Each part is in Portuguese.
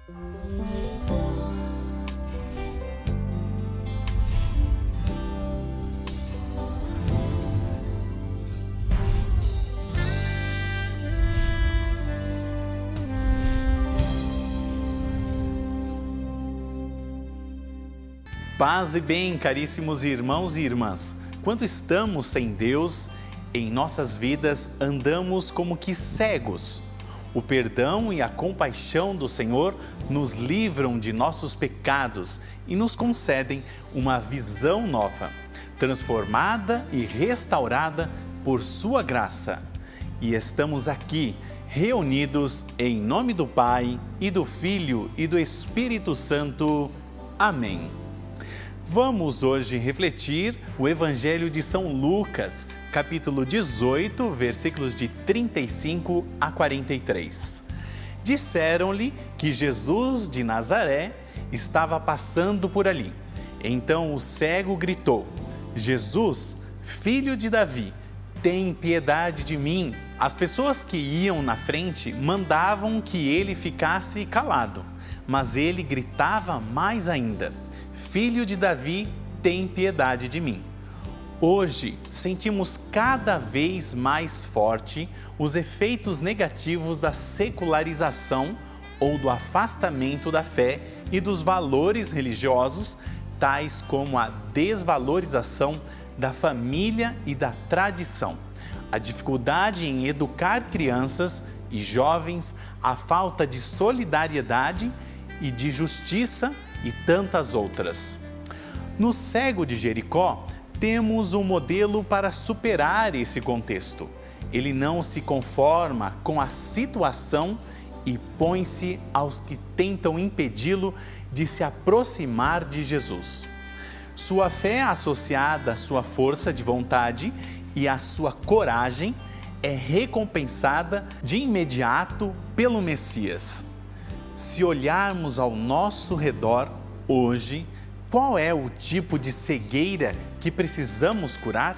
Paz e bem, caríssimos irmãos e irmãs. Quando estamos sem Deus, em nossas vidas andamos como que cegos. O perdão e a compaixão do Senhor nos livram de nossos pecados e nos concedem uma visão nova, transformada e restaurada por Sua graça. E estamos aqui, reunidos em nome do Pai, e do Filho e do Espírito Santo. Amém. Vamos hoje refletir o Evangelho de São Lucas, capítulo 18, versículos de 35 a 43. Disseram-lhe que Jesus de Nazaré estava passando por ali. Então o cego gritou: Jesus, filho de Davi, tem piedade de mim. As pessoas que iam na frente mandavam que ele ficasse calado, mas ele gritava mais ainda: Filho de Davi, tem piedade de mim. Hoje, sentimos cada vez mais forte os efeitos negativos da secularização ou do afastamento da fé e dos valores religiosos, tais como a desvalorização da família e da tradição, a dificuldade em educar crianças e jovens, a falta de solidariedade e de justiça e tantas outras. No cego de Jericó, temos um modelo para superar esse contexto. Ele não se conforma com a situação e põe-se aos que tentam impedi-lo de se aproximar de Jesus. Sua fé associada à sua força de vontade e à sua coragem é recompensada de imediato pelo Messias. Se olharmos ao nosso redor hoje, qual é o tipo de cegueira que precisamos curar?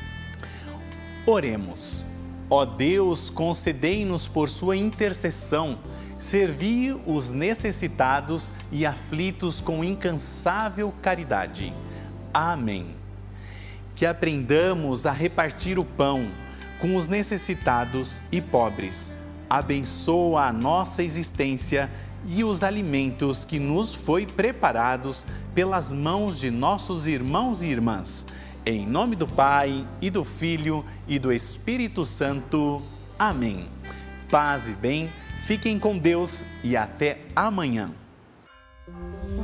Oremos. Ó Deus, concedei-nos por sua intercessão, servi os necessitados e aflitos com incansável caridade. Amém. Que aprendamos a repartir o pão com os necessitados e pobres. Abençoa a nossa existência e os alimentos que nos foi preparados pelas mãos de nossos irmãos e irmãs. Em nome do Pai, e do Filho, e do Espírito Santo. Amém. Paz e bem, fiquem com Deus e até amanhã.